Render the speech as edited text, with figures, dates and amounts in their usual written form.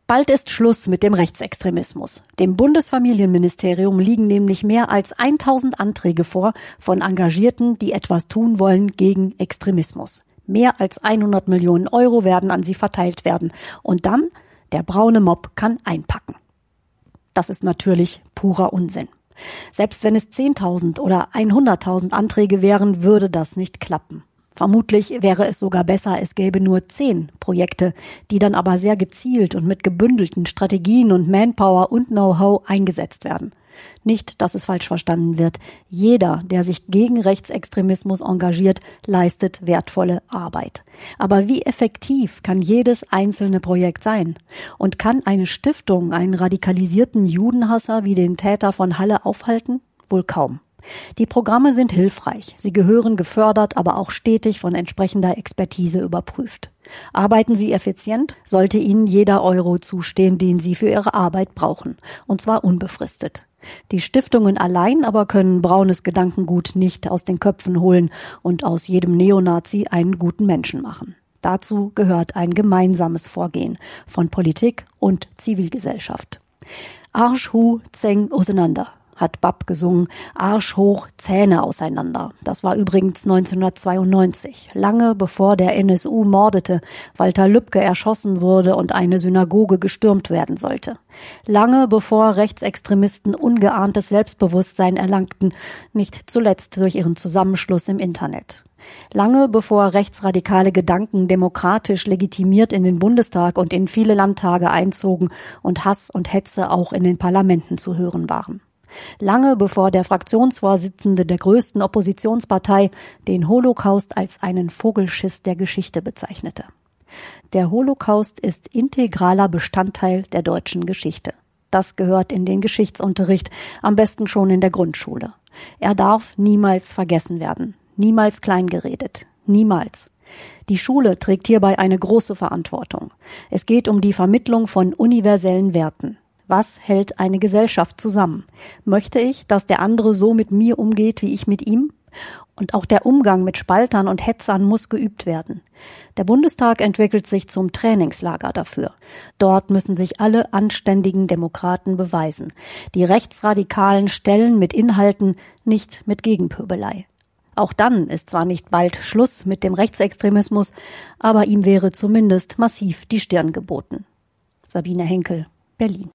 Bald ist Schluss mit dem Rechtsextremismus. Dem Bundesfamilienministerium liegen nämlich mehr als 1000 Anträge vor von Engagierten, die etwas tun wollen gegen Extremismus. Mehr als 100 Millionen Euro werden an sie verteilt werden. Und dann, der braune Mob kann einpacken. Das ist natürlich purer Unsinn. Selbst wenn es 10.000 oder 100.000 Anträge wären, würde das nicht klappen. Vermutlich wäre es sogar besser, es gäbe nur 10 Projekte, die dann aber sehr gezielt und mit gebündelten Strategien und Manpower und Know-how eingesetzt werden. Nicht, dass es falsch verstanden wird. Jeder, der sich gegen Rechtsextremismus engagiert, leistet wertvolle Arbeit. Aber wie effektiv kann jedes einzelne Projekt sein? Und kann eine Stiftung einen radikalisierten Judenhasser wie den Täter von Halle aufhalten? Wohl kaum. Die Programme sind hilfreich. Sie gehören gefördert, aber auch stetig von entsprechender Expertise überprüft. Arbeiten sie effizient, sollte ihnen jeder Euro zustehen, den sie für ihre Arbeit brauchen. Und zwar unbefristet. Die Stiftungen allein aber können braunes Gedankengut nicht aus den Köpfen holen und aus jedem Neonazi einen guten Menschen machen. Dazu gehört ein gemeinsames Vorgehen von Politik und Zivilgesellschaft. Arsch, Hu, Zeng, auseinander, hat Bab gesungen, Arsch hoch, Zähne auseinander. Das war übrigens 1992, lange bevor der NSU mordete, Walter Lübcke erschossen wurde und eine Synagoge gestürmt werden sollte. Lange bevor Rechtsextremisten ungeahntes Selbstbewusstsein erlangten, nicht zuletzt durch ihren Zusammenschluss im Internet. Lange bevor rechtsradikale Gedanken demokratisch legitimiert in den Bundestag und in viele Landtage einzogen und Hass und Hetze auch in den Parlamenten zu hören waren. Lange bevor der Fraktionsvorsitzende der größten Oppositionspartei den Holocaust als einen Vogelschiss der Geschichte bezeichnete. Der Holocaust ist integraler Bestandteil der deutschen Geschichte. Das gehört in den Geschichtsunterricht, am besten schon in der Grundschule. Er darf niemals vergessen werden, niemals kleingeredet, niemals. Die Schule trägt hierbei eine große Verantwortung. Es geht um die Vermittlung von universellen Werten. Was hält eine Gesellschaft zusammen? Möchte ich, dass der andere so mit mir umgeht, wie ich mit ihm? Und auch der Umgang mit Spaltern und Hetzern muss geübt werden. Der Bundestag entwickelt sich zum Trainingslager dafür. Dort müssen sich alle anständigen Demokraten beweisen. Die Rechtsradikalen stellen mit Inhalten, nicht mit Gegenpöbelei. Auch dann ist zwar nicht bald Schluss mit dem Rechtsextremismus, aber ihm wäre zumindest massiv die Stirn geboten. Sabine Henkel, Berlin.